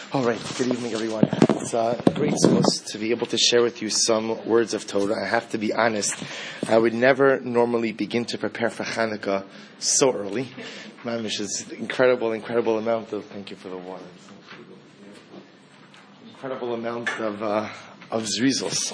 All right, good evening, everyone. It's a great source to be able to share with you some words of Torah. I have to be honest, I would never normally begin to prepare for Hanukkah so early. Mamish is incredible amount of, thank you for the water. Incredible amount of zrizos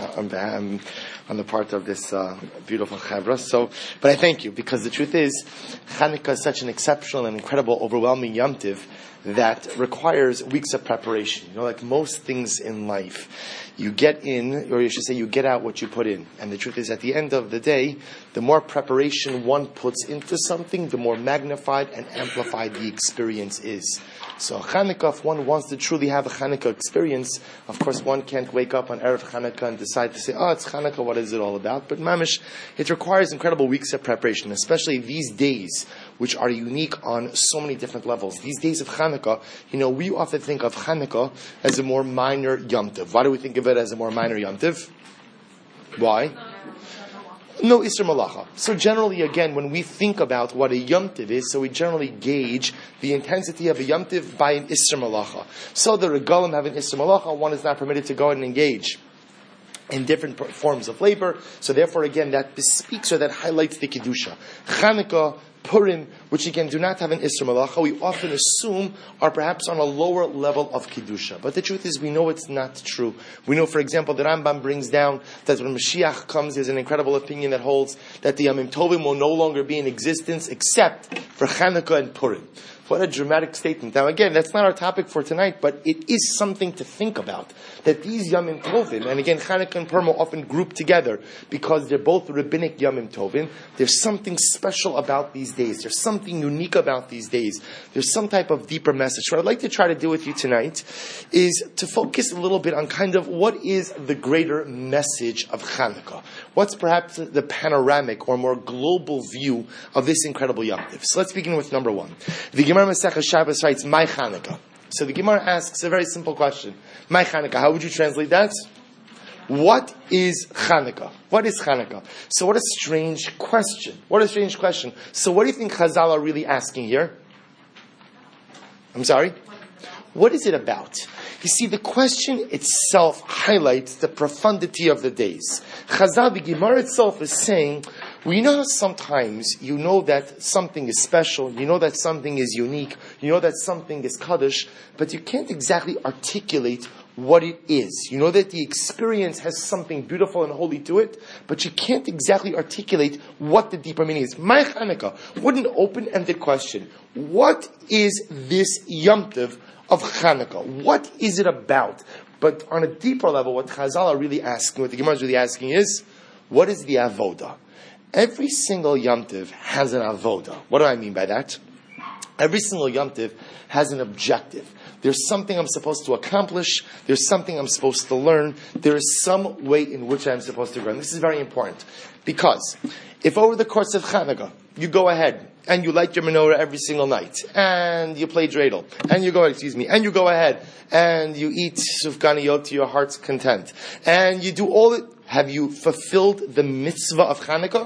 on the part of this beautiful chavra. So, but I thank you, because the truth is, Hanukkah is such an exceptional and incredible, overwhelming Yom Tiv that requires weeks of preparation. You know, like most things in life, you get in, or you should say you get out what you put in. And the truth is, at the end of the day, the more preparation one puts into something, the more magnified and amplified the experience is. So Hanukkah, if one wants to truly have a Hanukkah experience, of course one can't wake up on Erev Hanukkah and decide to say, it's Hanukkah, what is it all about? But mamish, it requires incredible weeks of preparation, especially these days, which are unique on so many different levels. These days of Hanukkah, we often think of Hanukkah as a more minor Yom Tov. Why do we think of it as a more minor Yom Tov? Why? No Isser Malacha. So generally, again, when we think about what a Yom Tiv is, so we generally gauge the intensity of a Yom Tiv by an Isser Malacha. So the Regalim have an Isser Malacha, one is not permitted to go and engage in different forms of labor. So therefore, again, that bespeaks or that highlights the Kedusha. Chanukah, Purim, which again do not have an Isser Malacha, we often assume are perhaps on a lower level of Kedusha. But the truth is, we know it's not true. We know, for example, the Rambam brings down that when Mashiach comes, there's an incredible opinion that holds that the Yamim Tovim will no longer be in existence except for Chanukah and Purim. What a dramatic statement. Now again, that's not our topic for tonight, but it is something to think about. That these Yamim Tovim, and again, Chanukah and Purim are often grouped together because they're both rabbinic Yamim Tovim. There's something special about these days. There's something unique about these days. There's some type of deeper message. What I'd like to try to do with you tonight is to focus a little bit on kind of what is the greater message of Chanukah. What's perhaps the panoramic or more global view of this incredible Yom Tov. So let's begin with number one. The Gemara Masechah Shabbos writes, "My Chanukah." So the Gemara asks a very simple question. My Chanukah, how would you translate that? What is Chanukah? What is Chanukah? So what a strange question. What a strange question. So what do you think Chazal are really asking here? I'm sorry? What is it about? You see, the question itself highlights the profundity of the days. Chazal, the Gemara itself is saying, we know how sometimes you know that something is special, you know that something is unique, you know that something is Kaddish, but you can't exactly articulate what it is. You know that the experience has something beautiful and holy to it, but you can't exactly articulate what the deeper meaning is. My Chanukah, what an open-ended question. What is this Yom Tov of Chanukah? What is it about? But on a deeper level, what Chazal are really asking, what the Gemara is really asking is, what is the avoda? Every single Yom Tov has an avoda. What do I mean by that? Every single Yom Tov has an objective. There's something I'm supposed to accomplish. There's something I'm supposed to learn. There is some way in which I'm supposed to grow. And this is very important. Because if over the course of Chanukah, you go ahead and you light your menorah every single night, and you play dreidel, and you go ahead and you eat sufganiyot to your heart's content, and you do all it, have you fulfilled the mitzvah of Chanukah?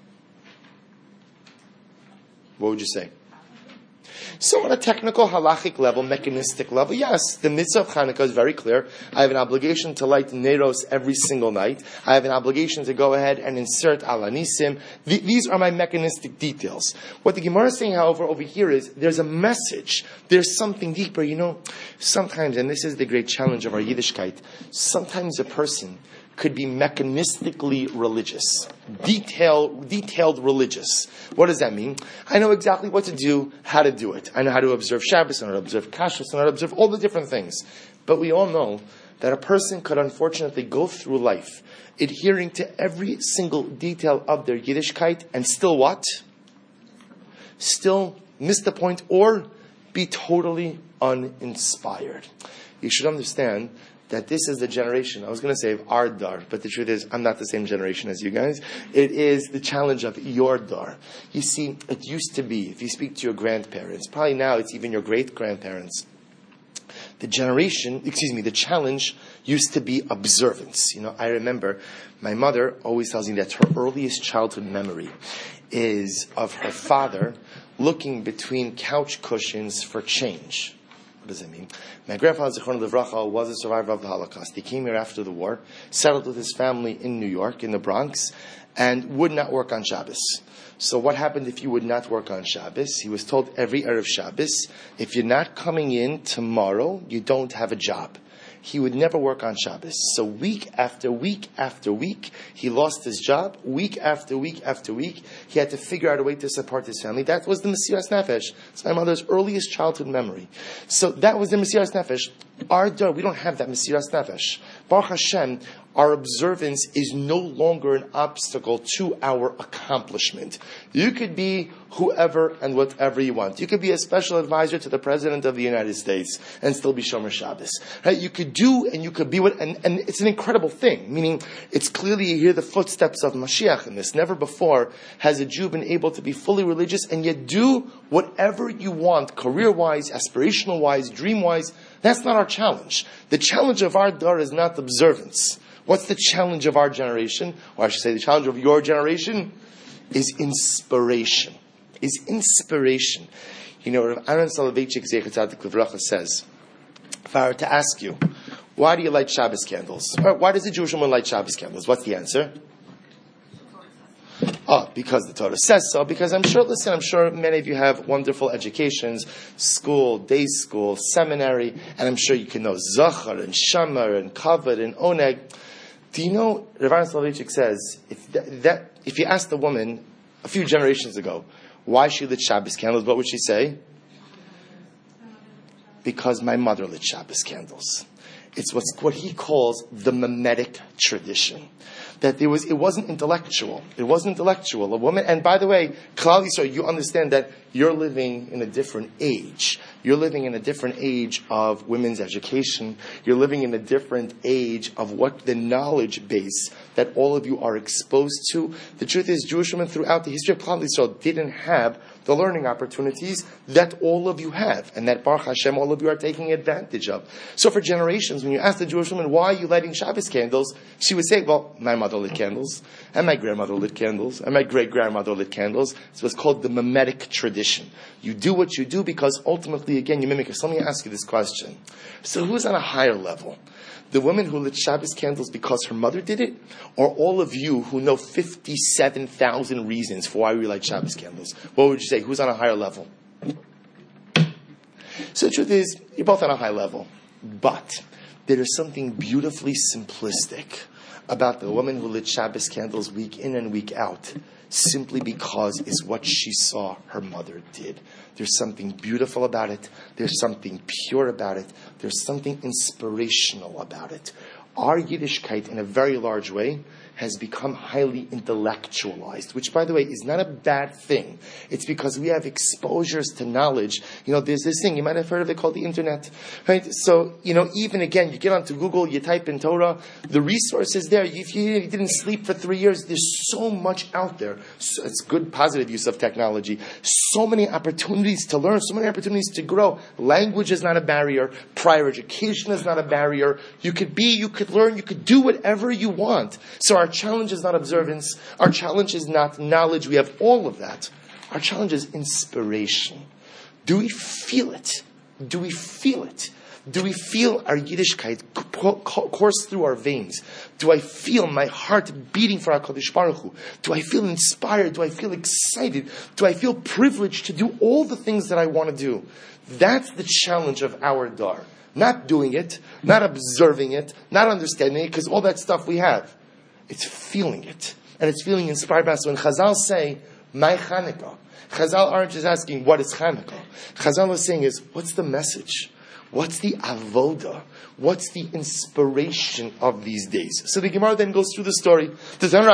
What would you say? So on a technical, halachic level, mechanistic level, yes, the mitzvah of Chanukah is very clear. I have an obligation to light neros every single night. I have an obligation to go ahead and insert alanisim. These are my mechanistic details. What the Gemara is saying, however, over here is, there's a message. There's something deeper. Sometimes, and this is the great challenge of our Yiddishkeit, sometimes a person could be mechanistically religious, detailed religious. What does that mean? I know exactly what to do, how to do it. I know how to observe Shabbos, I know how to observe Kashrus, I know how to observe all the different things. But we all know that a person could unfortunately go through life adhering to every single detail of their Yiddishkeit and still what? Still miss the point or be totally uninspired. You should understand that this is the generation, I was going to say of our dar, but the truth is, I'm not the same generation as you guys. It is the challenge of your dar. You see, it used to be, if you speak to your grandparents, probably now it's even your great-grandparents, the challenge used to be observance. I remember my mother always tells me that her earliest childhood memory is of her father looking between couch cushions for change. What does it mean? My grandfather, Zichron Livracha, was a survivor of the Holocaust. He came here after the war, settled with his family in New York, in the Bronx, and would not work on Shabbos. So what happened if you would not work on Shabbos? He was told every Erev Shabbos, if you're not coming in tomorrow, you don't have a job. He would never work on Shabbos. So week after week after week, he lost his job. Week after week after week, he had to figure out a way to support his family. That was the Mesiras Nefesh. It's my mother's earliest childhood memory. So that was the Mesiras Nefesh. Our Dar, we don't have that Mesiras Nefesh. Baruch Hashem, our observance is no longer an obstacle to our accomplishment. You could be whoever and whatever you want. You could be a special advisor to the President of the United States and still be Shomer Shabbos. Right? You could do and you could be what, and it's an incredible thing. Meaning, it's clearly you hear the footsteps of Mashiach in this. Never before has a Jew been able to be fully religious and yet do whatever you want, career-wise, aspirational-wise, dream-wise. That's not our challenge. The challenge of our Dar is not observance. What's the challenge of our generation? Or I should say the challenge of your generation is inspiration. Is inspiration. You know, Rav Aaron Soloveitchik Zecher Tzadik Livracha says, if I were to ask you, why do you light Shabbos candles? Why does a Jewish woman light Shabbos candles? What's the answer? Because the Torah says so. Because I'm sure many of you have wonderful educations, school, day school, seminary, and I'm sure you can know Zachar and Shamar and Kavod and Oneg. Do you know, Rav Aaron Soloveitchik says, if you asked a woman a few generations ago why she lit Shabbos candles, what would she say? Because my mother lit Shabbos candles. It's what he calls the mimetic tradition. That it wasn't intellectual. It wasn't intellectual. A woman, and by the way, Klal Yisrael, you understand that you're living in a different age. You're living in a different age of women's education. You're living in a different age of what the knowledge base that all of you are exposed to. The truth is, Jewish women throughout the history of Klal Yisrael didn't have the learning opportunities that all of you have, and that Baruch Hashem, all of you are taking advantage of. So for generations, when you ask the Jewish woman, why are you lighting Shabbos candles? She would say, well, my mother lit candles, and my grandmother lit candles, and my great-grandmother lit candles. It's what's called the mimetic tradition. You do what you do because ultimately, again, you mimic it. So let me ask you this question. So who's on a higher level? The woman who lit Shabbos candles because her mother did it? Or all of you who know 57,000 reasons for why we light Shabbos candles? What would you say? Who's on a higher level? So the truth is, you're both on a high level. But there is something beautifully simplistic about the woman who lit Shabbos candles week in and week out, simply because it's what she saw her mother did. There's something beautiful about it. There's something pure about it. There's something inspirational about it. Our Yiddishkeit, in a very large way, has become highly intellectualized, which, by the way, is not a bad thing. It's because we have exposures to knowledge. You know, there's this thing, you might have heard of it, called the internet, right? So, you know, even again, you get onto Google, you type in Torah, the resources there. If you didn't sleep for 3 years, there's so much out there. So it's good, positive use of technology. So many opportunities to learn, so many opportunities to grow. Language is not a barrier. Prior education is not a barrier. You could learn, you could do whatever you want. So our challenge is not observance. Our challenge is not knowledge. We have all of that. Our challenge is inspiration. Do we feel it? Do we feel it? Do we feel our Yiddishkeit course through our veins? Do I feel my heart beating for HaKadosh Baruch Hu? Do I feel inspired? Do I feel excited? Do I feel privileged to do all the things that I want to do? That's the challenge of our Dar. Not doing it, not observing it, not understanding it, because all that stuff we have. It's feeling it. And it's feeling inspired by us. When Chazal say, my Chanukah, Chazal aren't just asking, what is Chanukah? Chazal is saying is, what's the message? What's the avoda? What's the inspiration of these days? So the Gemara then goes through the story. Because on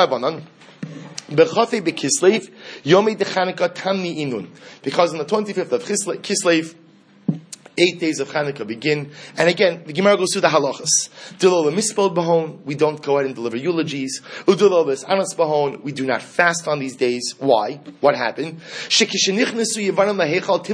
the 25th of Kislev, 8 days of Hanukkah begin. And again, the Gemara goes through the halachas. We don't go out and deliver eulogies. We do not fast on these days. Why? What happened? So you know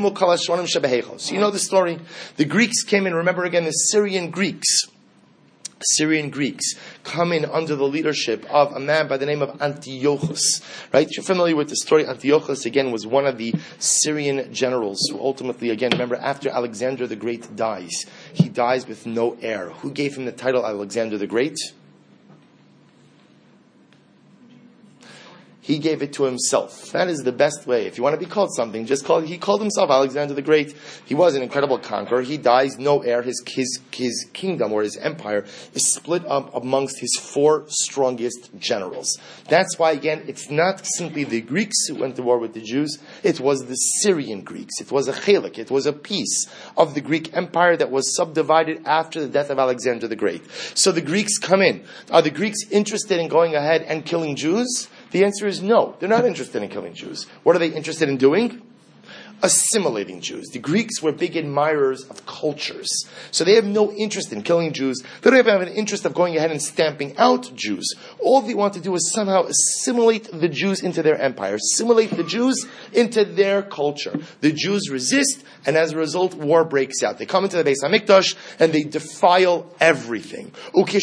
the story. The Greeks came in, remember again, the Syrian Greeks. Syrian Greeks come in under the leadership of a man by the name of Antiochus. Right? You're familiar with the story. Antiochus, again, was one of the Syrian generals who ultimately, again, remember, after Alexander the Great dies, he dies with no heir. Who gave him the title Alexander the Great? He gave it to himself. That is the best way. If you want to be called something, he called himself Alexander the Great. He was an incredible conqueror. He dies, no heir. His kingdom or his empire is split up amongst his 4 strongest generals. That's why, again, it's not simply the Greeks who went to war with the Jews. It was the Syrian Greeks. It was a chelik. It was a piece of the Greek empire that was subdivided after the death of Alexander the Great. So the Greeks come in. Are the Greeks interested in going ahead and killing Jews? The answer is no. They're not interested in killing Jews. What are they interested in doing? Assimilating Jews. The Greeks were big admirers of cultures. So they have no interest in killing Jews. They don't have an interest of going ahead and stamping out Jews. All they want to do is somehow assimilate the Jews into their empire. Assimilate the Jews into their culture. The Jews resist, and as a result, war breaks out. They come into the Beis HaMikdash, and they defile everything. When the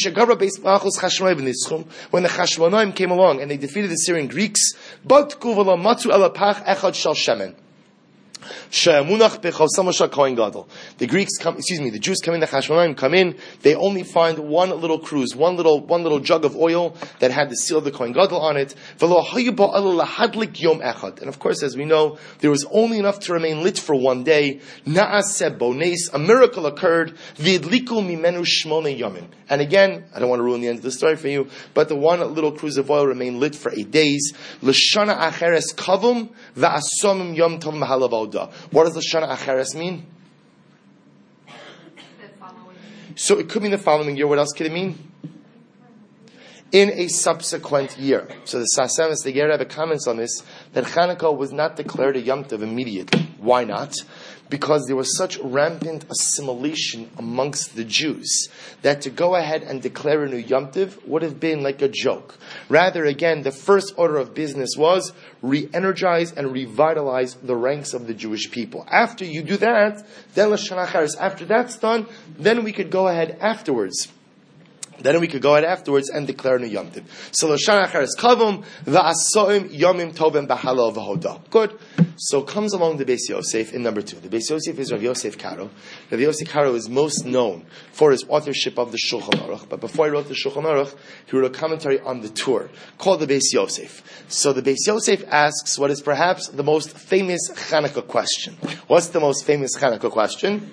Chashmonaim came along, and they defeated the Syrian Greeks, the Jews come in, the Chashmonaim come in, they only find one little cruse, one little jug of oil that had the seal of the Kohen Gadol on it. And of course, as we know, there was only enough to remain lit for one day. A miracle occurred. And again, I don't want to ruin the end of the story for you, but the one little cruse of oil remained lit for 8 days. What does Lashana Acheres mean? So it could mean the following year. What else could it mean? In a subsequent year. So the Sasemis, the Ger Rebbe comments on this, that Chanukah was not declared a Yom Tov immediately. Why not? Because there was such rampant assimilation amongst the Jews that to go ahead and declare a new Yom Tov would have been like a joke. Rather, again, the first order of business was re-energize and revitalize the ranks of the Jewish people. After you do that, then Lashana Acheres. After that's done, then we could go ahead afterwards. Then we could go ahead afterwards and declare a new Yom Tov. So Lashana Acheres Kavum v'asoim Yomim Tovim b'Halal v'Hoda. Good. So comes along the Beis Yosef in number 2. The Beis Yosef is Rav Yosef Karo. Rav Yosef Karo is most known for his authorship of the Shulchan Aruch. But before he wrote the Shulchan Aruch, he wrote a commentary on the Tur called the Beis Yosef. So the Beis Yosef asks what is perhaps the most famous Chanukah question. What's the most famous Chanukah question?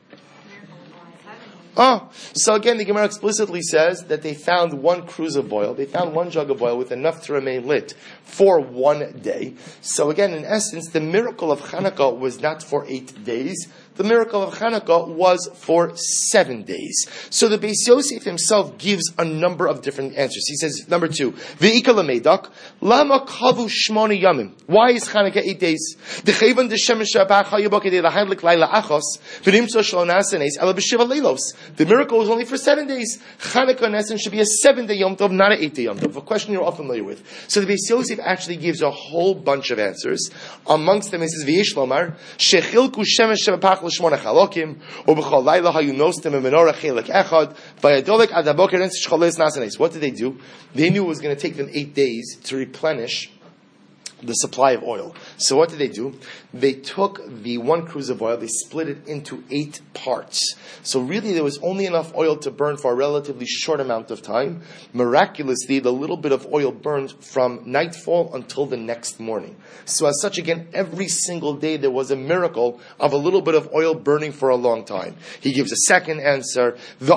So again, the Gemara explicitly says that they found one cruse of oil, they found one jug of oil with enough to remain lit for 1 day. So again, in essence, the miracle of Chanukah was not for 8 days. The miracle of Chanukah was for 7 days. So the Beis Yosef himself gives a number of different answers. He says, number 2, V'ika l'meidak, lama kavu shmoni yamim. Why is Chanukah 8 days? D'cheivan d'shemesh ha'bach ha'yubah kedei lahadlik laila achos, v'nimtzo shlo nasenes, ela b'shiva leilos. The miracle was only for 7 days. Chanukah, in essence, should be a 7-day Yom Tov, not an 8-day Yom Tov. A question you're all familiar with. So the Beis Yosef actually gives a whole bunch of answers. Amongst them, he says, V'yesh lomar, shechilku shemesh ha'bach l'shmona chalokim, u'b'chol laila ha'yunostem e'menorah chelik echad, v'yadolek ad ha'boker ensish choles nasenes. What did they do? They knew it was going to take them 8 days to replenish the supply of oil. So what did they do? They took the one cruse of oil, they split it into 8 parts. So really there was only enough oil to burn for a relatively short amount of time. Miraculously, the little bit of oil burned from nightfall until the next morning. So as such, again, every single day there was a miracle of a little bit of oil burning for a long time. He gives a second answer.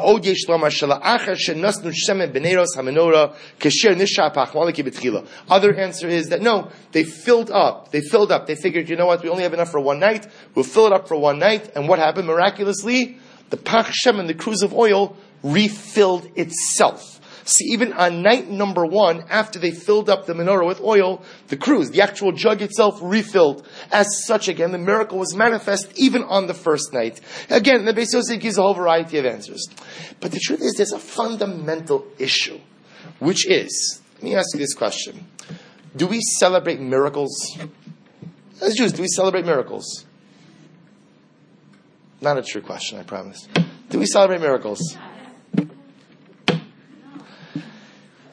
Other answer is that no, they filled up. They figured, you know what, we only have enough for 1 night. We'll fill it up for 1 night. And what happened? Miraculously, the Pach Shemen, the cruse of oil, refilled itself. See, even on night number 1, after they filled up the menorah with oil, the cruse, the actual jug itself, refilled. As such, again, the miracle was manifest even on the first night. Again, the Beis Yosef gives a whole variety of answers. But the truth is, there's a fundamental issue, which is, let me ask you this question. Do we celebrate miracles? As Jews, do we celebrate miracles? Not a true question, I promise. Do we celebrate miracles?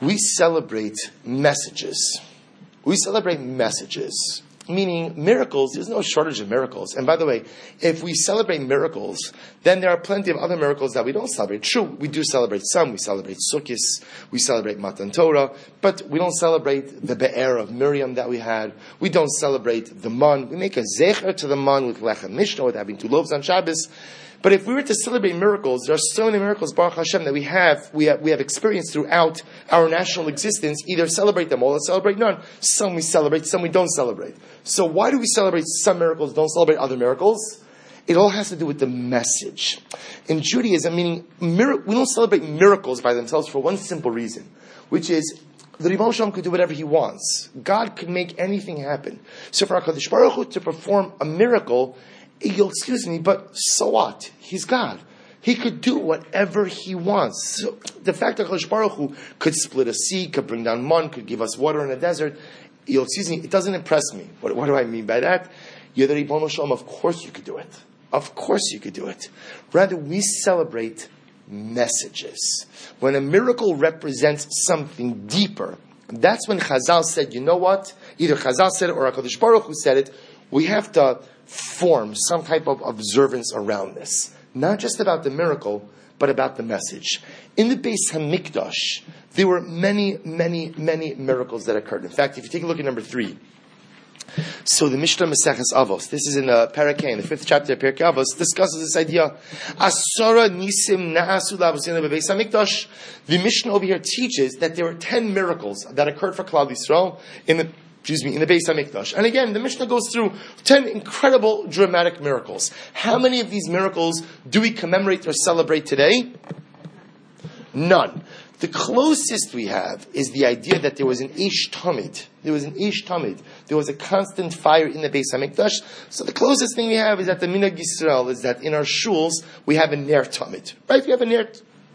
we celebrate messages. We celebrate messages. Meaning miracles, there's no shortage of miracles. And by the way, if we celebrate miracles, then there are plenty of other miracles that we don't celebrate. True, we do celebrate some. We celebrate Sukkot, we celebrate Matan Torah, but we don't celebrate the Be'er of Miriam that we had. We don't celebrate the Man. We make a zecher to the Man with Lechem Mishnah, with having 2 loaves on Shabbos. But if we were to celebrate miracles, there are so many miracles, Baruch Hashem, that we have experienced throughout our national existence. Either celebrate them all or celebrate none. Some we celebrate, some we don't celebrate. So why do we celebrate some miracles, don't celebrate other miracles? It all has to do with the message. In Judaism, meaning we don't celebrate miracles by themselves for one simple reason, which is the Rebbeinu Shalom could do whatever he wants. God could make anything happen. So for HaKadosh Baruch Hu to perform a miracle, you'll excuse me, but so what? He's God. He could do whatever he wants. So the fact that HaKadosh Baruch Hu could split a sea, could bring down man, could give us water in a desert, you'll excuse me, it doesn't impress me. What do I mean by that? You're the Rebbeinu Shalom, of course you could do it. Of course you could do it. Rather, we celebrate messages. When a miracle represents something deeper, that's when Chazal said, you know what? Either Chazal said it or HaKadosh Baruch Hu said it. We have to form some type of observance around this. Not just about the miracle, but about the message. In the Beis HaMikdash, there were many, many, many miracles that occurred. In fact, if you take a look at number 3, so the Mishnah Maseches Avos, this is in Parakeh, in the 5th chapter of Pirkei Avos, discusses this idea. Asara nisim na'asu l'avosinu bebeis hamikdash. The Mishnah over here teaches that there were 10 miracles that occurred for Klal Yisrael in the Beis HaMikdash. And again, the Mishnah goes through 10 incredible, dramatic miracles. How many of these miracles do we commemorate or celebrate today? None. The closest we have is the idea that there was an Eish Tamid. There was a constant fire in the Beis HaMikdash. So the closest thing we have is that the Minhag Yisrael is that in our shuls we have a Ner Tamid. Right? We have a Ner.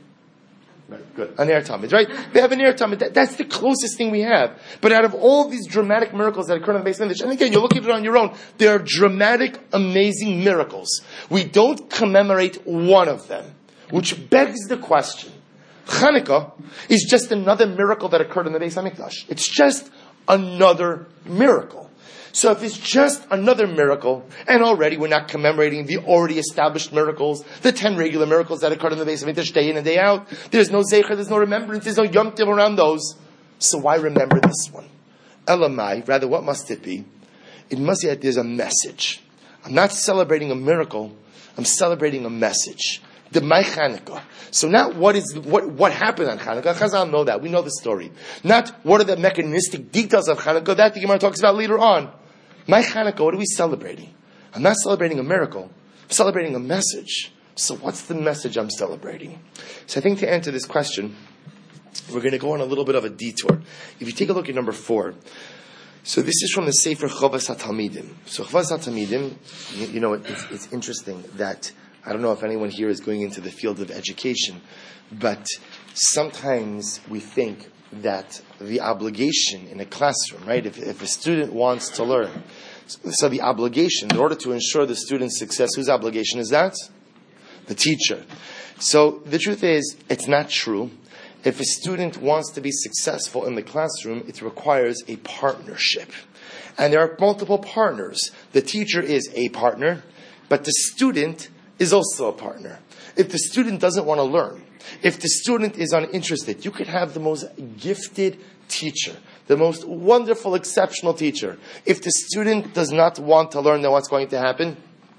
Right, good. A Ner Tamid, right? We have a Ner Tamid. That's the closest thing we have. But out of all these dramatic miracles that occur in the Beis HaMikdash, and again, you look at it on your own, there are dramatic, amazing miracles. We don't commemorate one of them, which begs the question. Chanukah is just another miracle that occurred in the Beis HaMikdash. It's just another miracle. So if it's just another miracle, and already we're not commemorating the already established miracles, the 10 regular miracles that occurred in the Beis HaMikdash day in and day out, there's no zecher, there's no remembrance, there's no yom tiv around those. So why remember this one? Elamai, rather what must it be? It must be that there's a message. I'm not celebrating a miracle, I'm celebrating a message. The Mai Chanukah. So not what happened on Chanukah. Chazal know that. We know the story. Not what are the mechanistic details of Chanukah. That the Gemara talks about later on. Mai Chanukah, what are we celebrating? I'm not celebrating a miracle. I'm celebrating a message. So what's the message I'm celebrating? So I think to answer this question, we're going to go on a little bit of a detour. If you take a look at number 4, so this is from the Sefer Chovas HaTalmidim. So Chovas HaTalmidim, you know, it's interesting that I don't know if anyone here is going into the field of education, but sometimes we think that the obligation in a classroom, right, if a student wants to learn, so the obligation, in order to ensure the student's success, whose obligation is that? The teacher. So the truth is, it's not true. If a student wants to be successful in the classroom, it requires a partnership. And there are multiple partners. The teacher is a partner, but the student is also a partner. If the student doesn't want to learn, if the student is uninterested, you could have the most gifted teacher, the most wonderful, exceptional teacher. If the student does not want to learn, then what's going to happen?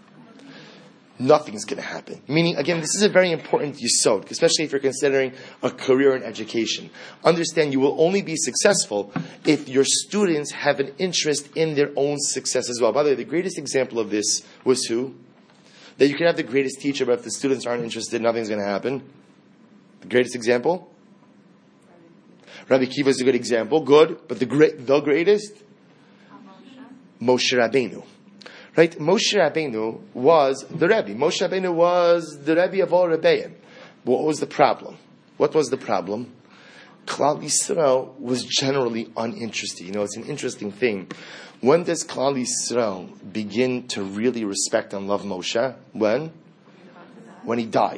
Nothing's going to happen. Meaning, again, this is a very important yesod, especially if you're considering a career in education. Understand, you will only be successful if your students have an interest in their own success as well. By the way, the greatest example of this was who? That you can have the greatest teacher, but if the students aren't interested, nothing's going to happen. The greatest example? Rabbi Kiva is a good example. Good. But the greatest? Moshe Rabbeinu. Right? Moshe Rabbeinu was the Rebbe. Moshe Rabbeinu was the Rebbe of all Rebbeim. What was the problem? What was the problem? Klal Yisrael was generally uninterested. You know, it's an interesting thing. When does Klal Yisrael begin to really respect and love Moshe? When? When he died.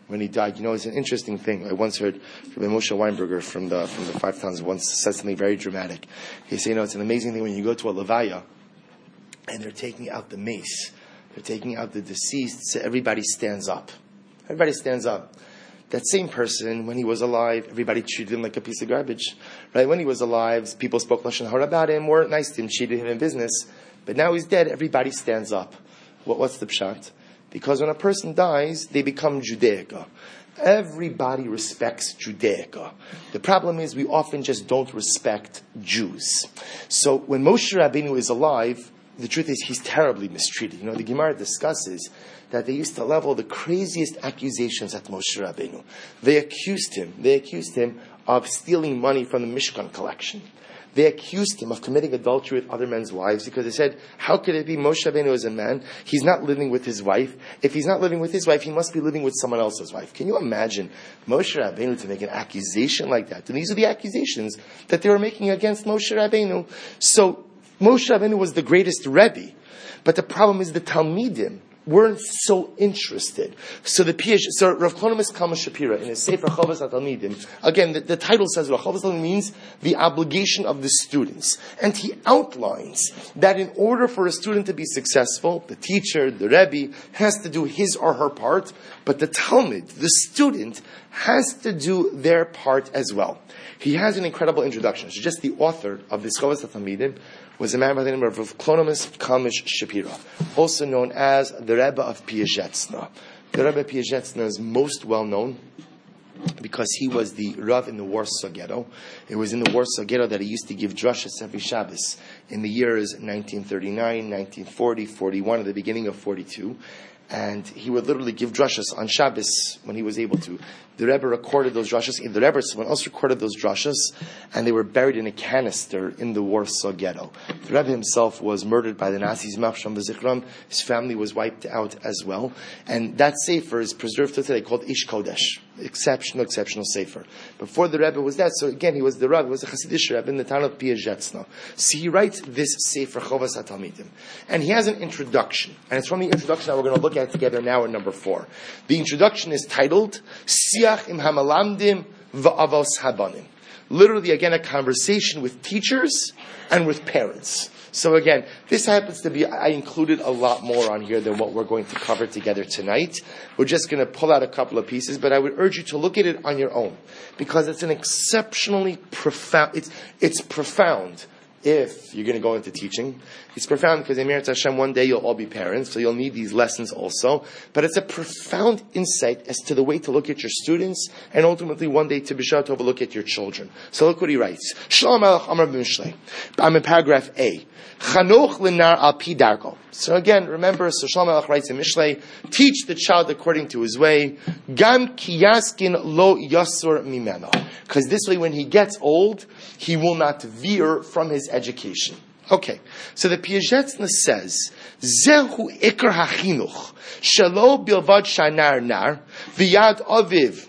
when he died. You know, it's an interesting thing. I once heard Rabbi Moshe Weinberger from the Five Towns once said something very dramatic. He said, you know, it's an amazing thing when you go to a levaya and they're taking out the mace, they're taking out the deceased, so everybody stands up. Everybody stands up. That same person, when he was alive, everybody treated him like a piece of garbage. Right? When he was alive, people spoke Lashon Hara about him, weren't nice to him, cheated him in business. But now he's dead, everybody stands up. What's the pshat? Because when a person dies, they become Judaica. Everybody respects Judaica. The problem is we often just don't respect Jews. So when Moshe Rabbeinu is alive, the truth is he's terribly mistreated. You know, the Gemara discusses that they used to level the craziest accusations at Moshe Rabbeinu. They accused him of stealing money from the Mishkan collection. They accused him of committing adultery with other men's wives because they said, how could it be Moshe Rabbeinu is a man? He's not living with his wife. If he's not living with his wife, he must be living with someone else's wife. Can you imagine Moshe Rabbeinu to make an accusation like that? And these are the accusations that they were making against Moshe Rabbeinu. So Moshe Rabbeinu was the greatest Rebbe. But the problem is the Talmidim weren't so interested. So Rav Klonomis Kalman Shapira in his Sefer Chovas HaTalmidim, again, the title says Chovas HaTalmidim means the obligation of the students. And he outlines that in order for a student to be successful, the teacher, the Rebbe, has to do his or her part, but the Talmud, the student, has to do their part as well. He has an incredible introduction. So just the author of this Chovas HaTalmidim was a man by the name of Rav Klonomis Kalman Shapira, also known as the Rebbe of Piazetzna. The Rebbe of Piazetzna is most well known because he was the Rav in the Warsaw Ghetto. It was in the Warsaw Ghetto that he used to give drashas every Shabbos in the years 1939, 1940, 41, at the beginning of 42. And he would literally give drashas on Shabbos when he was able to. The Rebbe recorded those drashas. The Rebbe, someone else recorded those drashas, and they were buried in a canister in the Warsaw Ghetto. The Rebbe himself was murdered by the Nazis, Machsham v'Zichram. His family was wiped out as well. And that sefer is preserved to today, called Ish Kodesh. Exceptional sefer. Before the Rebbe was that, so again, he was the Rebbe, he was a Hasidic Rebbe in the town of Piazetzna. So he writes this sefer, Chovas HaTalmidim. And he has an introduction. And it's from the introduction that we're going to look at together now in number 4. The introduction is titled, Siach im Hamalamdim v'avos habanim. Literally, again, a conversation with teachers and with parents. So again, this happens to be, I included a lot more on here than what we're going to cover together tonight. We're just going to pull out a couple of pieces, but I would urge you to look at it on your own, because it's an exceptionally profound, it's profound if you're going to go into teaching. It's profound because Emeretz Hashem, one day you'll all be parents, so you'll need these lessons also. But it's a profound insight as to the way to look at your students, and ultimately one day to be sure to overlook at your children. So look what he writes. Shlomo Melech Amar b'Mishlei. I'm in paragraph A. Chanoch linar al pi darko. So again, remember, so Shlomo Melech writes in Mishlei, teach the child according to his way. Gam ki yaskin lo yasur mimeno. Because this way, when he gets old, he will not veer from his education. Okay, so the Piazetzna says, Zehu ikar hachinuch, shelo bilvad shanar nar, v'yad aviv,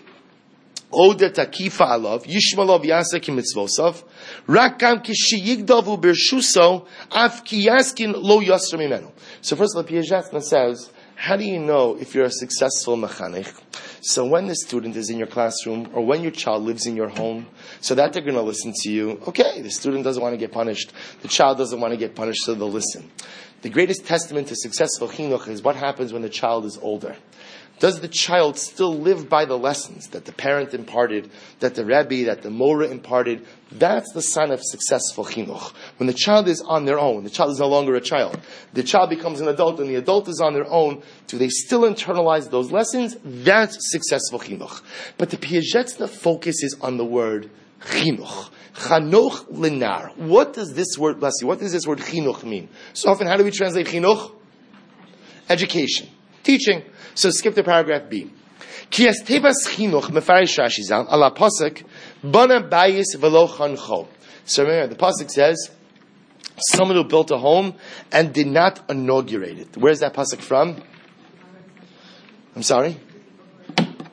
oda takifa alav, yishmalov yasa ki mitzvosav, rakam ki sheyigdavu bershuso, af ki yaskin lo yasra mimenu. So first of all, the Piazetzna says, how do you know if you're a successful mechanech? So when the student is in your classroom, or when your child lives in your home, so that they're going to listen to you, okay, the student doesn't want to get punished, the child doesn't want to get punished, so they'll listen. The greatest testament to successful chinuch is what happens when the child is older. Does the child still live by the lessons that the parent imparted, that the Rebbe, that the Mora imparted? That's the sign of successful chinuch. When the child is on their own, the child is no longer a child. The child becomes an adult, and the adult is on their own. Do they still internalize those lessons? That's successful chinuch. But the Piazetzna focuses on the word chinuch. Chanoch linar. What does this word, bless you, what does this word chinuch mean? So often, how do we translate chinuch? Education. Teaching. So skip to paragraph B. Ki es tevas chinuch mefarish Rashi zal ala pasuk bana bayis velo chancho. So remember, the pasuk says someone who built a home and did not inaugurate it. Where's that pasuk from? I'm sorry?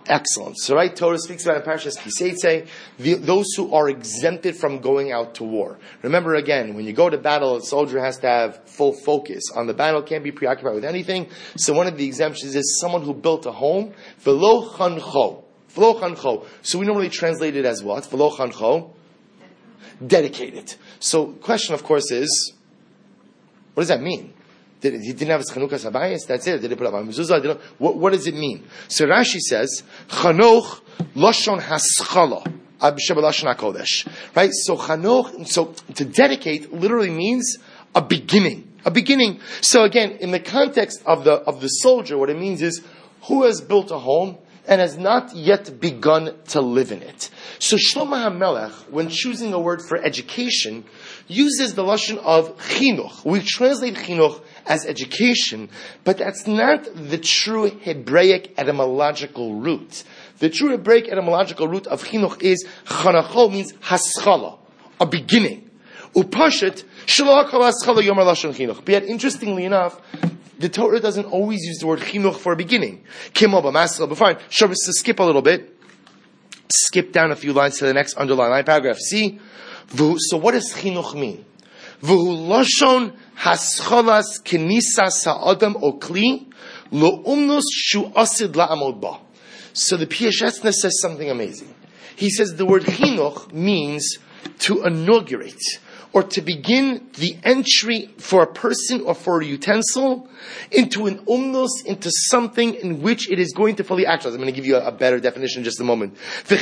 Excellent. So, right, Torah speaks about in Parashas Kiseitze, those who are exempted from going out to war. Remember again, when you go to battle, a soldier has to have full focus on the battle, can't be preoccupied with anything. So one of the exemptions is someone who built a home, v'lo chancho. V'lo chancho. So we normally translate it as what? V'lo chancho? Dedicated. So question, of course, is, what does that mean? He didn't have his Chanukas Habayis, that's it. Did he put up a mezuzah? What does it mean? So Rashi says, Chanoch Lashon Haschala. Right? So Chanoch, so to dedicate literally means a beginning. A beginning. So again, in the context of the soldier, what it means is who has built a home and has not yet begun to live in it. So Shlomo HaMelech, when choosing a word for education, uses the lashon of chinuch. We translate chinuch as education, but that's not the true Hebraic etymological root. The true Hebraic etymological root of chinuch is chanacho, means haschala, a beginning. Upashet shelo kol haschala yomer lashon chinuch. But yet, interestingly enough, the Torah doesn't always use the word chinuch for a beginning. Kimel b'masel, but fine. Shabbos, to skip a little bit. Skip down a few lines to the next underline line, paragraph C. So what does chinuch mean? V'hu lashon haschalas kenisas ha'adam okli lo'umnus shu asid la'amod ba. So the Piaseczna says something amazing. He says the word chinuch means to inaugurate, or to begin the entry for a person or for a utensil into an umnos, into something in which it is going to fully actualize. I'm going to give you a better definition in just a moment. So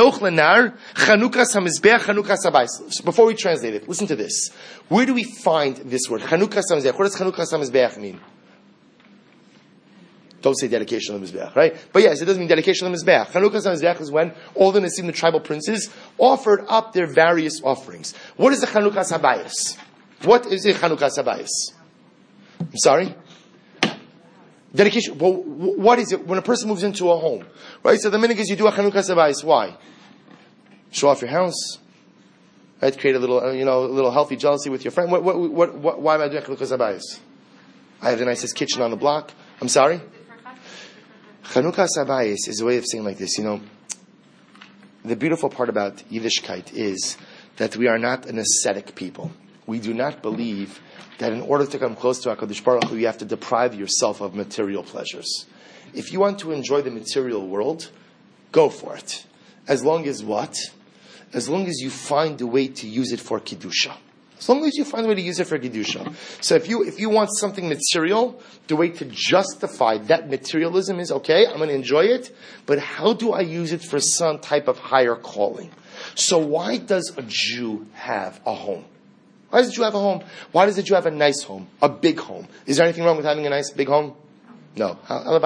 before we translate it, listen to this. Where do we find this word? Chanukas HaMizbeach. What does Chanukas HaMizbeach mean? Don't say dedication of the Mizbeach, right? But yes, it doesn't mean dedication of the Mizbeach. Chanukas HaMizbeach is when all the Nesim, the tribal princes, offered up their various offerings. What is the Chanukas Habayis? What is the Chanukas Habayis? I'm sorry? Dedication. Well, what is it when a person moves into a home? Right? So the minute is you do a Chanukas Habayis. Why? Show off your house. Right? Create a little healthy jealousy with your friend. Why am I doing Chanukas Habayis? I have the nicest kitchen on the block. I'm sorry? Chanukas Habayis is a way of saying like this, the beautiful part about Yiddishkeit is that we are not an ascetic people. We do not believe that in order to come close to HaKadosh Baruch Hu, you have to deprive yourself of material pleasures. If you want to enjoy the material world, go for it. As long as what? As long as you find a way to use it for Kiddusha. As long as you find a way to use it for Kiddusha. So if you want something material, the way to justify that materialism is, okay, I'm going to enjoy it, but how do I use it for some type of higher calling? So why does a Jew have a home? Why does a Jew have a home? Why does a Jew have a nice home? A big home? Is there anything wrong with having a nice big home? No.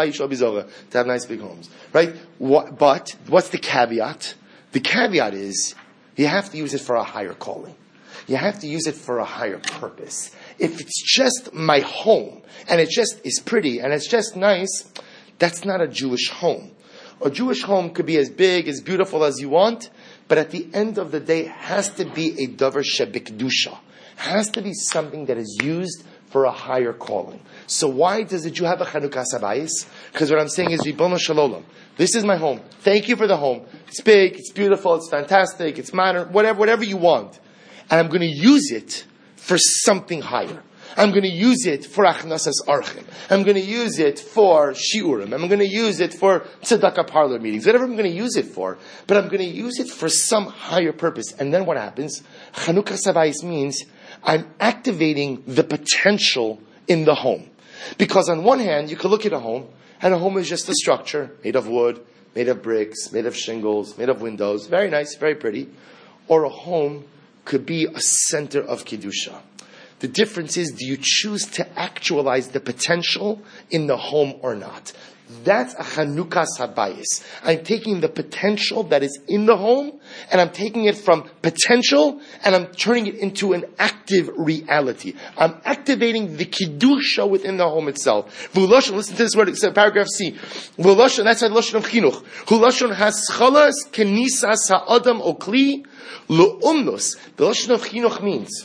To have nice big homes. Right? But what's the caveat? The caveat is you have to use it for a higher calling. You have to use it for a higher purpose. If it's just my home, and it just is pretty, and it's just nice, that's not a Jewish home. A Jewish home could be as big, as beautiful as you want, but at the end of the day, it has to be a davar shebikdusha. Has to be something that is used for a higher calling. So why does a Jew have a Chanukas Habayis? Because what I'm saying is, Ribono Shel Olam, this is my home. Thank you for the home. It's big, it's beautiful, it's fantastic, it's modern, whatever you want. And I'm going to use it for something higher. I'm going to use it for Achnasas Archim. I'm going to use it for Shiurim. I'm going to use it for Tzedakah parlor meetings. Whatever I'm going to use it for. But I'm going to use it for some higher purpose. And then what happens? Chanukas Habayis means I'm activating the potential in the home. Because on one hand, you could look at a home, and a home is just a structure made of wood, made of bricks, made of shingles, made of windows. Very nice, very pretty. Or a home could be a center of Kiddusha. The difference is, do you choose to actualize the potential in the home or not? That's a Chanukas Habayis. I'm taking the potential that is in the home, and I'm taking it from potential, and I'm turning it into an active reality. I'm activating the Kiddusha within the home itself. V'ulashon, listen to this word, it's paragraph C. V'ulashon, that's the lashon of chinuch. V'ulashon haschalas kenisas ha'adam okli lo'umnos. The lashon of chinuch means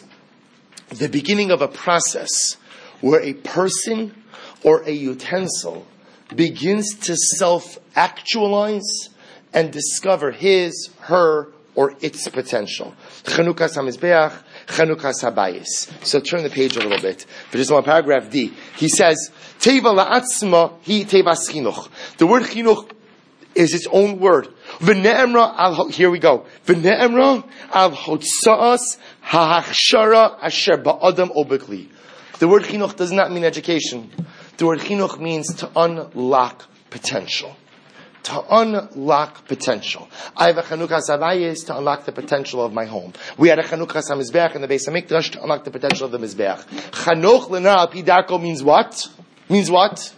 the beginning of a process where a person or a utensil begins to self-actualize and discover his, her, or its potential. Chanukas HaMizbeach, Chanukas HaBayis. So turn the page a little bit. But just on paragraph D, he says, Teva la'atzma hi tevas chinuch. The word chinuch is its own word. V'ne'emra al, here we go. V'ne'emra al hotza'as ha'achshara asher ba'adam obekli. The word chinuch does not mean education. The word chinuch means to unlock potential. To unlock potential. I have a Chanukas HaBayis to unlock the potential of my home. We had a Chanukas HaMizbeach in the Beis HaMikdash to unlock the potential of the Mizbeach. Chanuch l'nar al pi darko means what? Means what?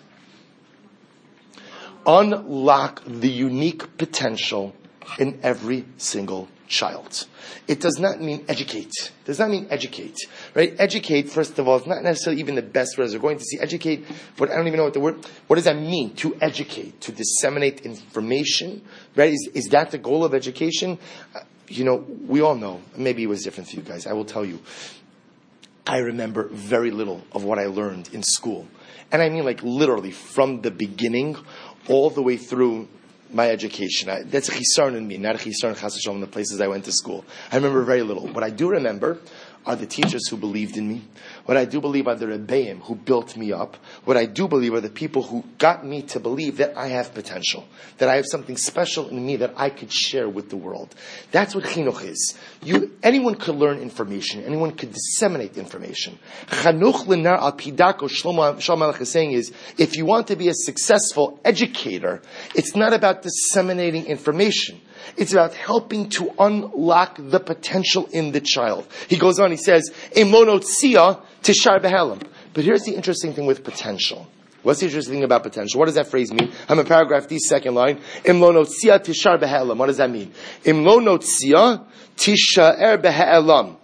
Unlock the unique potential in every single child. It does not mean educate. It does not mean educate. Right? Educate, first of all, is not necessarily even the best word as we're going to see. Educate, but I don't even know what the word, what does that mean? To educate, to disseminate information, right? Is that the goal of education? We all know, maybe it was different for you guys. I will tell you, I remember very little of what I learned in school. And I mean like literally from the beginning all the way through my education. That's a chisarn in me, not a chisarn chas v'shalom in the places I went to school. I remember very little. What I do remember are the teachers who believed in me. What I do believe are the rebbeim who built me up. What I do believe are the people who got me to believe that I have potential, that I have something special in me that I could share with the world. That's what chinuch is. Anyone could learn information. Anyone could disseminate information. Chanuch l'nar al pi darko, Shlomo Melech is saying is, if you want to be a successful educator, it's not about disseminating information. It's about helping to unlock the potential in the child. He goes on, he says, Em lo notzia tishar behelam. But here's the interesting thing with potential. What's the interesting thing about potential? What does that phrase mean? I'm in paragraph D, second line. Em lo notzia tishar behelam. What does that mean? Em lo notzia tishaer behelam.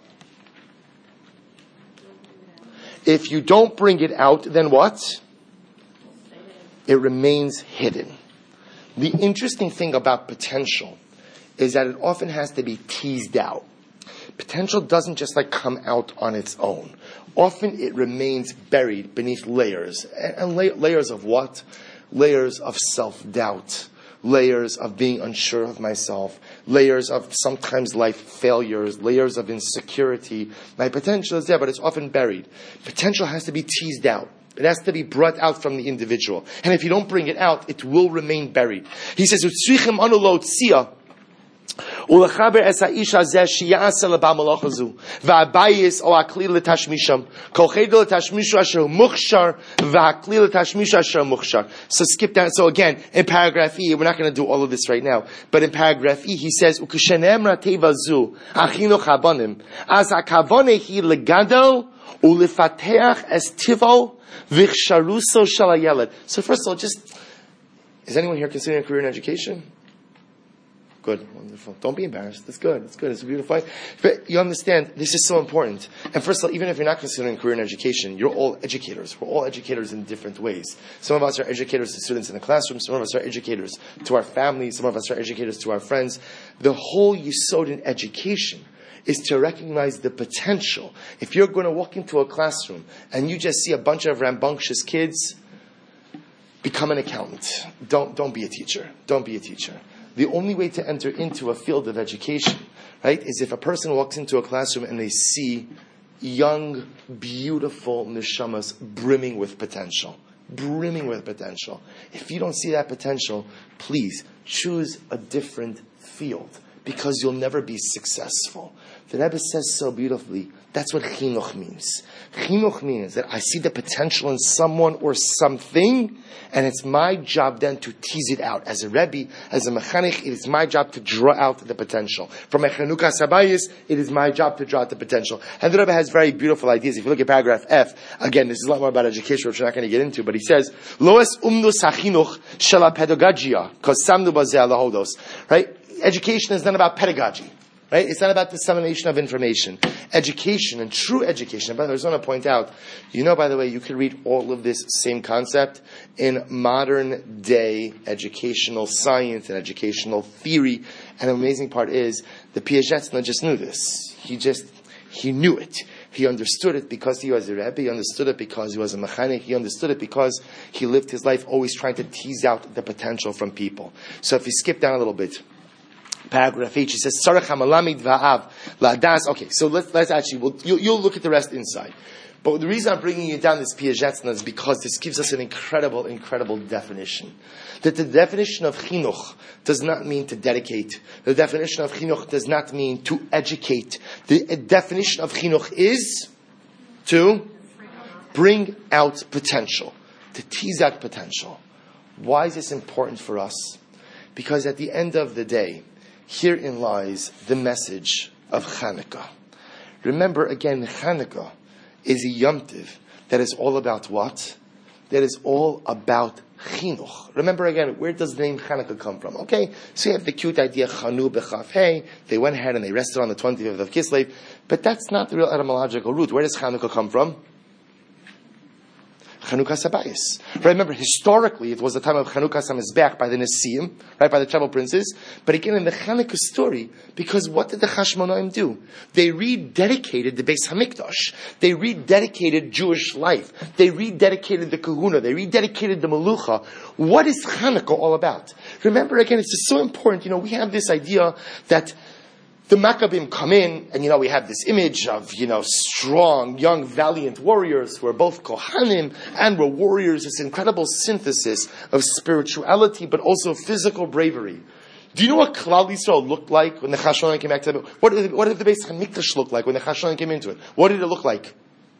If you don't bring it out, then what? It remains hidden. The interesting thing about potential is that it often has to be teased out. Potential doesn't just come out on its own. Often it remains buried beneath layers. And layers of what? Layers of self-doubt. Layers of being unsure of myself. Layers of sometimes life failures. Layers of insecurity. My potential is there, but it's often buried. Potential has to be teased out. It has to be brought out from the individual. And if you don't bring it out, it will remain buried. He says, "Utzrichem anu lo tzia, ulechaber es ha'isha zeh sheya'aseh leba malach hazu, va'abayis o ha'kli letashmisham, kol chedel letashmishu asher muchshar, va'hakli letashmishu asher muchshar." So skip down. So again, in paragraph E, we're not going to do all of this right now, but in paragraph E, he says, "Ukeshenemra teva zu, achinuch habanim, az hakavone hi legadol, ulefateach es tivo, vichsharuso shalayeled." So first of all, is anyone here considering a career in education? Good, wonderful. Don't be embarrassed. It's good. It's good. It's a beautiful life. But you understand, this is so important. And first of all, even if you're not considering a career in education, you're all educators. We're all educators in different ways. Some of us are educators to students in the classroom. Some of us are educators to our families. Some of us are educators to our friends. The whole yesod in education is to recognize the potential. If you're going to walk into a classroom and you just see a bunch of rambunctious kids, become an accountant. Don't be a teacher. Don't be a teacher. The only way to enter into a field of education, right, is if a person walks into a classroom and they see young, beautiful neshamas brimming with potential. Brimming with potential. If you don't see that potential, please choose a different field, because you'll never be successful. The Rebbe says so beautifully, that's what chinuch means. Chinuch means that I see the potential in someone or something, and it's my job then to tease it out. As a Rebbe, as a mechanich, it is my job to draw out the potential. From a Chanukas HaBayis, it is my job to draw out the potential. And the Rebbe has very beautiful ideas. If you look at paragraph F, again, this is a lot more about education, which we're not going to get into, but he says, Loes umnus hachinuch shela pedagogia, kos samnu bazeh alahodos. Right? Education is not about pedagogy. Right? It's not about dissemination of information. Education, and true education. By the way, I just want to point out, by the way, you can read all of this same concept in modern day educational science and educational theory. And the amazing part is, the Piaget just knew this. He knew it. He understood it because he was a Rebbe. He understood it because he was a Mechanik. He understood it because he lived his life always trying to tease out the potential from people. So if you skip down a little bit, paragraph H, he says, Sarach hamalamid va'av la'adas. Okay, so let's actually, you'll look at the rest inside. But the reason I'm bringing you down this Piazetzna is because this gives us an incredible, incredible definition. That the definition of chinuch does not mean to dedicate. The definition of chinuch does not mean to educate. The definition of chinuch is to bring out potential, to tease out potential. Why is this important for us? Because at the end of the day, herein lies the message of Chanukah. Remember again, Chanukah is a Yom Tiv that is all about what? That is all about chinuch. Remember again, where does the name Chanukah come from? Okay, so you have the cute idea, Chanu b'chaf hey, they went ahead and they rested on the 25th of Kislev, but that's not the real etymological root. Where does Chanukah come from? Chanukah Sabayis. Remember, historically, it was the time of Chanukah Samizbech by the Nesiim, right, by the tribal princes. But again, in the Chanukah story, because what did the Chashmonaim do? They rededicated the Beis Hamikdash. They rededicated Jewish life. They rededicated the Kahuna. They rededicated the Melucha. What is Chanukah all about? Remember, again, it's just so important. We have this idea that the Maccabim come in, and we have this image of, strong, young, valiant warriors who are both Kohanim and were warriors, this incredible synthesis of spirituality, but also physical bravery. Do you know what Klal Yisrael looked like when the Chashmonaim came back to it? What did the Beis Hamikdash look like when the Chashmonaim came into it? What did it look like?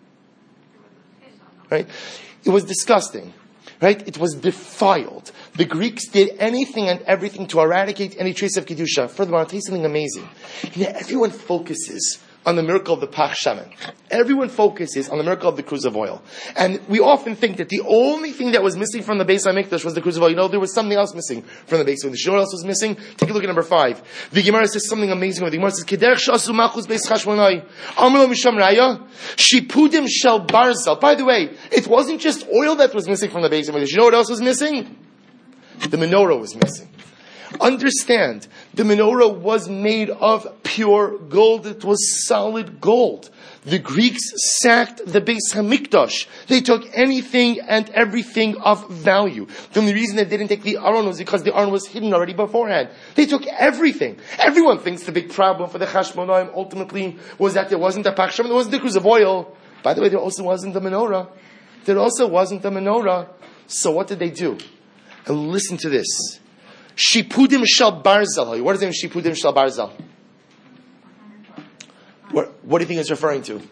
Right? It was disgusting. Right? It was defiled. The Greeks did anything and everything to eradicate any trace of Kedusha. Furthermore, I'll tell you something amazing. Everyone focuses on the miracle of the Pach Shaman. Everyone focuses on the miracle of the cruse of oil. And we often think that the only thing that was missing from the Beis HaMikdash was the cruse of oil. There was something else missing from the Beis HaMikdash. You know what else was missing? Take a look at number 5. The Gemara says something amazing. The Gemara says, Kederch shasu machus beis chashmonai. Amro misham raya. Shipudim shel barzal. By the way, it wasn't just oil that was missing from the Beis HaMikdash. You know what else was missing? The menorah was missing. Understand, the menorah was made of pure gold. It was solid gold. The Greeks sacked the Beis Hamikdash. They took anything and everything of value. The only reason they didn't take the Aron was because the Aron was hidden already beforehand. They took everything. Everyone thinks the big problem for the Chashmonaim ultimately was that there wasn't a Pach Shaman, there wasn't the cruse of oil. By the way, there also wasn't the menorah. So what did they do? And listen to this. Shipudim shel barzal. What does it mean, Shipudim shel barzal? What do you think it's referring to?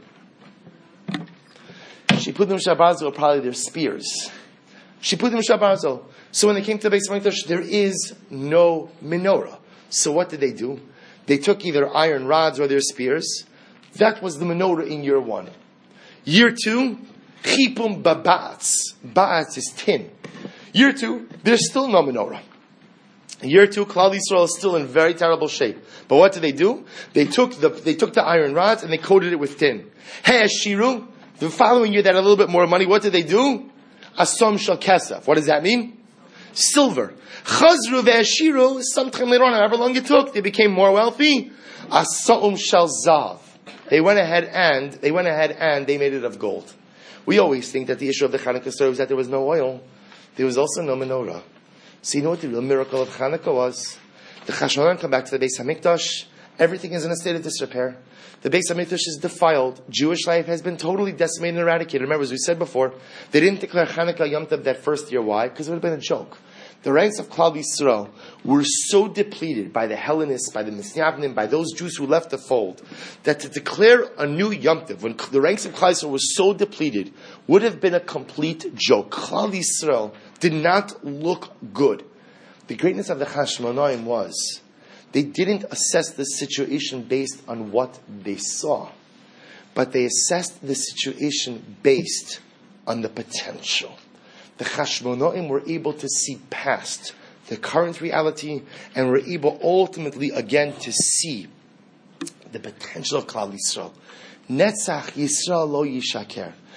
Shipudim shel barzal are probably their spears. Shipudim shel barzal. So when they came to the Beis Hamikdash, there is no menorah. So what did they do? They took either iron rods or their spears. That was the menorah in year 1. Year 2, chipum ba'atz. Ba'atz is tin. Year 2, there's still no menorah. Year 2, Klal Yisrael is still in very terrible shape. But what did they do? They took the iron rods and they coated it with tin. Hey, Ashiru, the following year they had a little bit more money. What did they do? Asom shel kesef. What does that mean? Silver. Chazru ve'ashiru, sometime later on, however long it took, they became more wealthy. Asom shel zav. They went ahead and they made it of gold. We always think that the issue of the Chanukah story was that there was no oil. There was also no menorah. So you know what the real miracle of Chanukah was? The Chashmonaim come back to the Beis Hamikdash. Everything is in a state of disrepair. The Beis Hamikdash is defiled. Jewish life has been totally decimated and eradicated. Remember, as we said before, they didn't declare Chanukah Yom Tov that first year. Why? Because it would have been a joke. The ranks of Klal Yisrael were so depleted by the Hellenists, by the Misyavnim, by those Jews who left the fold, that to declare a new Yom Tov, when the ranks of Klal Yisrael were so depleted, would have been a complete joke. Klal Yisrael did not look good. The greatness of the Chashmonaim was, they didn't assess the situation based on what they saw, but they assessed the situation based on the potential. The Chashmonaim were able to see past the current reality and were able ultimately again to see the potential of Klal Yisrael. Netzach Yisrael lo yishaker.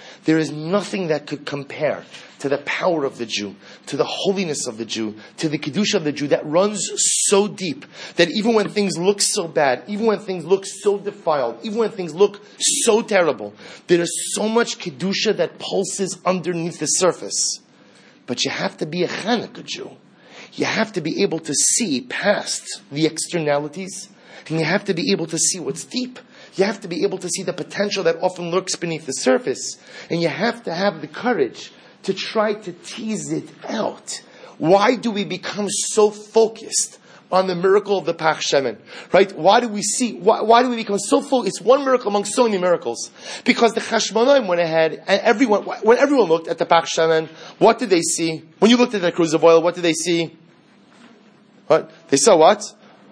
There is nothing that could compare to the power of the Jew, to the holiness of the Jew, to the Kedusha of the Jew that runs so deep that even when things look so bad, even when things look so defiled, even when things look so terrible, there is so much Kedusha that pulses underneath the surface. But you have to be a Hanukkah Jew. You have to be able to see past the externalities, and you have to be able to see what's deep. You have to be able to see the potential that often lurks beneath the surface. And you have to have the courage to try to tease it out. Why do we become so focused on the miracle of the Pach Shemen? Right? Why do we become so focused? It's one miracle among so many miracles. Because the Chashmonaim went ahead, and when everyone looked at the Pach Shemen, what did they see? When you looked at the cruse of oil, what did they see? What? They saw what?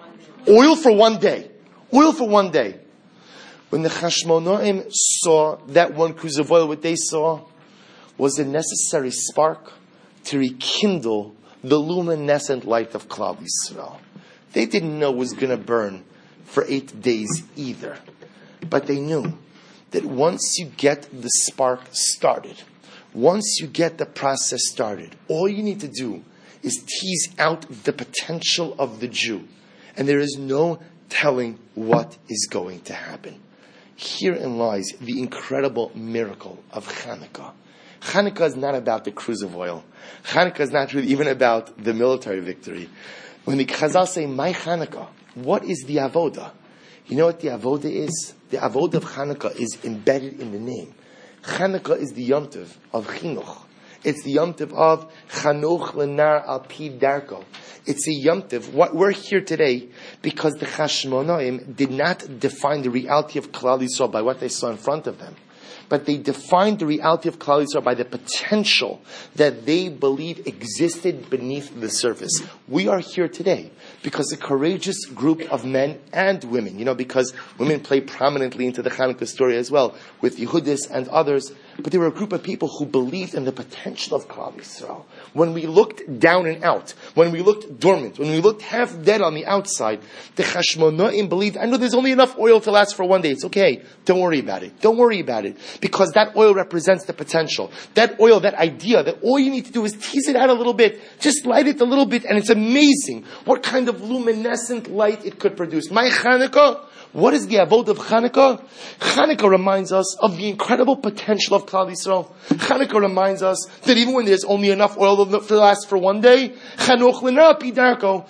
Oil for one day. Oil for one day. When the Chashmonaim saw that one cruse of oil, what they saw was a necessary spark to rekindle the luminescent light of Klal Yisrael. They didn't know it was going to burn for 8 days either. But they knew that once you get the spark started, once you get the process started, all you need to do is tease out the potential of the Jew. And there is no telling what is going to happen. Herein lies the incredible miracle of Hanukkah. Hanukkah is not about the cruse of oil. Hanukkah is not really even about the military victory. When the Chazal say, my Hanukkah, what is the avoda? You know what the avoda is? The avoda of Hanukkah is embedded in the name. Hanukkah is the Yom Tov of Chinuch. It's the Yom Tov of Chanuch Lenar Al Pi Darko. It's a Yom Tov. We're here today because the Chashmonaim did not define the reality of Klal Yisrael by what they saw in front of them. But they defined the reality of Klal Yisrael by the potential that they believe existed beneath the surface. We are here today because a courageous group of men and women, because women play prominently into the Hanukkah story as well, with Yehudis and others, but they were a group of people who believed in the potential of Klal Yisrael. When we looked down and out, when we looked dormant, when we looked half dead on the outside, the Chashmonaim believed, I know there's only enough oil to last for one day. It's okay. Don't worry about it. Don't worry about it. Because that oil represents the potential. That oil, that idea, that all you need to do is tease it out a little bit, just light it a little bit, and it's amazing what kind of luminescent light it could produce. My Hanukkah, what is the avod of Hanukkah? Hanukkah reminds us of the incredible potential of Klal Yisrael. Hanukkah reminds us that even when there's only enough oil to last for one day, Chanuch L'Nar Pi Darko,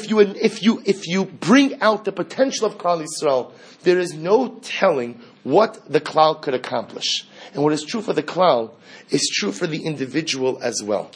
if you bring out the potential of Klal Yisrael, there is no telling what the Klal could accomplish. And what is true for the Klal is true for the individual as well.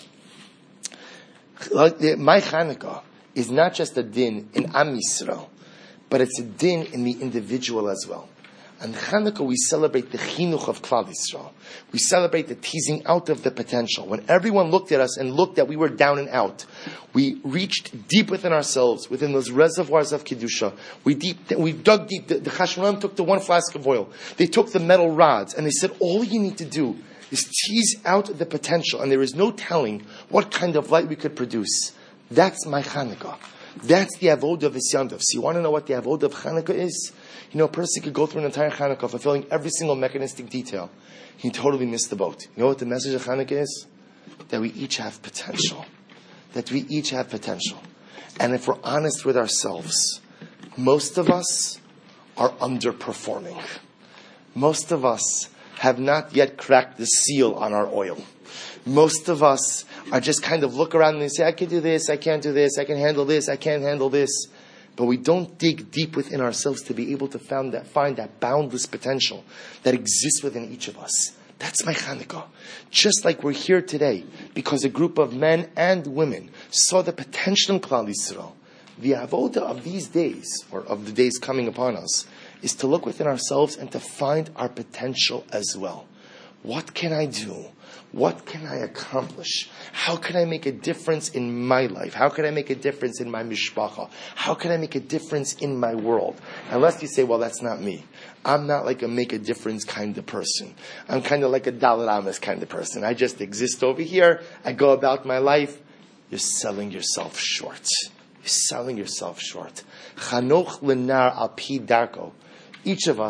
My Hanukkah is not just a din in Am Yisrael, but it's a din in the individual as well. On Hanukkah, we celebrate the chinuch of Klal Yisrael. We celebrate the teasing out of the potential. When everyone looked at us and looked that we were down and out, we reached deep within ourselves, within those reservoirs of Kedusha. We dug deep. The Chashmonaim took the one flask of oil. They took the metal rods, and they said, all you need to do is tease out the potential, and there is no telling what kind of light we could produce. That's my Hanukkah. That's the avodah of this Yom Tov. So you want to know what the avodah of Hanukkah is? A person could go through an entire Hanukkah fulfilling every single mechanistic detail. He totally missed the boat. You know what the message of Hanukkah is? That we each have potential. That we each have potential. And if we're honest with ourselves, most of us are underperforming. Most of us have not yet cracked the seal on our oil. Most of us are just kind of look around and say, I can do this, I can't do this, I can handle this, I can't handle this. But we don't dig deep within ourselves to be able to find that boundless potential that exists within each of us. That's my Hanukkah. Just like we're here today because a group of men and women saw the potential in Klal Yisrael. The avodah of these days, or of the days coming upon us, is to look within ourselves and to find our potential as well. What can I do? What can I accomplish? How can I make a difference in my life? How can I make a difference in my mishpacha? How can I make a difference in my world? Unless you say, well, that's not me. I'm not like a make a difference kind of person. I'm kind of like a Dalet Amos kind of person. I just exist over here. I go about my life. You're selling yourself short. You're selling yourself short. Chanoch L'Nar Al Pi Darko. Each of us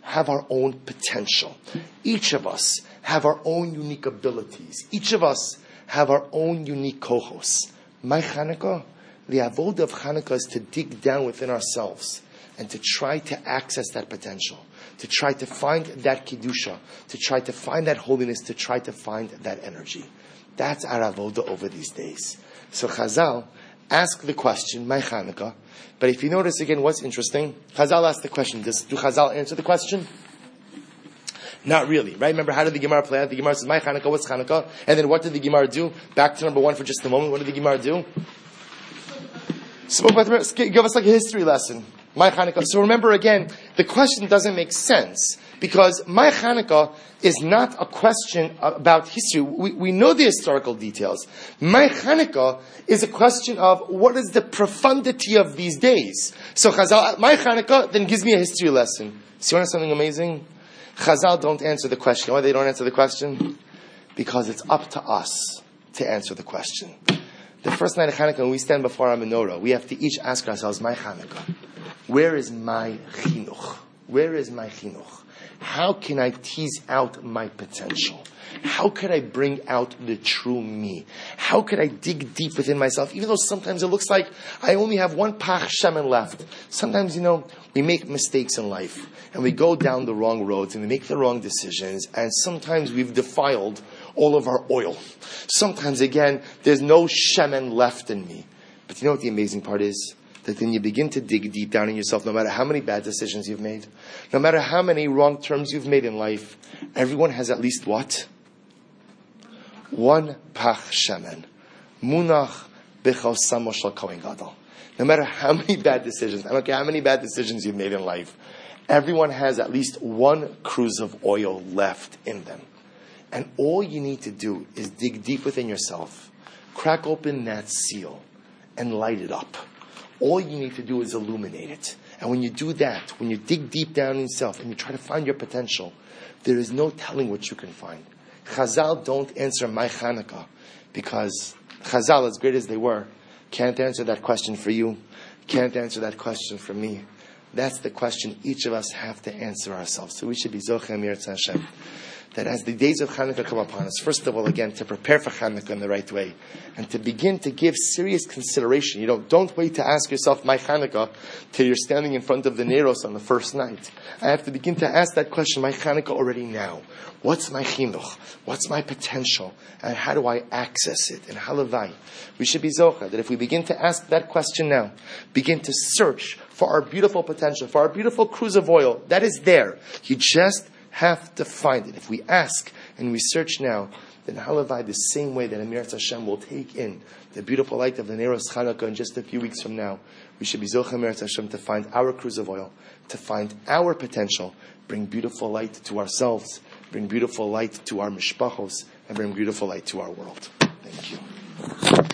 have our own potential. Each of us have our own unique abilities. Each of us have our own unique kohos. My Chanukah, the avodah of Chanukah is to dig down within ourselves and to try to access that potential, to try to find that kedusha, to try to find that holiness, to try to find that energy. That's our avodah over these days. So Chazal ask the question, my Chanukah. But if you notice again, what's interesting, Chazal asked the question. Do Chazal answer the question? Not really, right? Remember, how did the Gemara play out? The Gemara says, my Chanukah, what's Chanukah? And then what did the Gemara do? Back to number one for just a moment. What did the Gemara do? Give us like a history lesson. My Chanukah. So remember again, the question doesn't make sense. Because my Chanukah is not a question about history. We know the historical details. My Chanukah is a question of what is the profundity of these days. So Chazal, my Chanukah, then gives me a history lesson. So you want something amazing? Chazal don't answer the question. Why they don't answer the question? Because it's up to us to answer the question. The first night of Chanukah, when we stand before our menorah, we have to each ask ourselves, my Chanukah, where is my chinuch? Where is my chinuch? How can I tease out my potential? How could I bring out the true me? How could I dig deep within myself? Even though sometimes it looks like I only have one pach shemen left. Sometimes, we make mistakes in life. And we go down the wrong roads and we make the wrong decisions. And sometimes we've defiled all of our oil. Sometimes, again, there's no shemen left in me. But you know what the amazing part is? That when you begin to dig deep down in yourself, no matter how many bad decisions you've made, no matter how many wrong turns you've made in life, everyone has at least what? One pach shemen. Munach b'chosamo shel kohen gadol. No matter how many bad decisions, I don't care how many bad decisions you've made in life, everyone has at least one cruse of oil left in them. And all you need to do is dig deep within yourself, crack open that seal, and light it up. All you need to do is illuminate it. And when you do that, when you dig deep down in yourself and you try to find your potential, there is no telling what you can find. Chazal don't answer my Chanukah because Chazal, as great as they were, can't answer that question for you, can't answer that question for me. That's the question each of us have to answer ourselves. So we should be Zochem Yirtzeh Hashem. That as the days of Chanukah come upon us, first of all, again, to prepare for Chanukah in the right way, and to begin to give serious consideration. Don't wait to ask yourself, my Chanukah, till you're standing in front of the Neros on the first night. I have to begin to ask that question, my Chanukah, already now. What's my chinuch? What's my potential? And how do I access it? And halavai. We should be zocha, that if we begin to ask that question now, begin to search for our beautiful potential, for our beautiful cruse of oil, that is there. You just have to find it. If we ask and we search now, then halavai, the same way that Amir Hashem will take in the beautiful light of the Neros Chanukah in just a few weeks from now, we should be Zocha Amir Hashem to find our cruse of oil, to find our potential, bring beautiful light to ourselves, bring beautiful light to our mishpachos, and bring beautiful light to our world. Thank you.